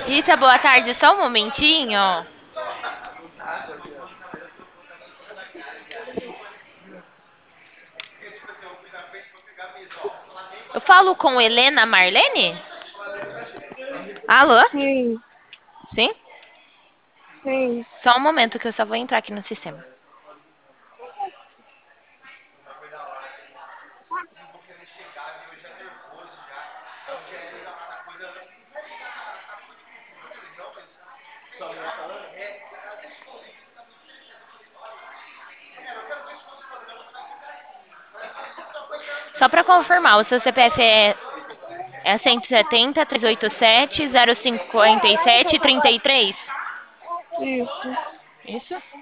Isa, boa tarde. Só um momentinho. Eu falo com Helena Marlene? Alô? Sim, Sim? sim. Só um momento que eu só vou entrar aqui no sistema. Só para confirmar, o seu CPF é 170 387 0547 33? Isso. Isso?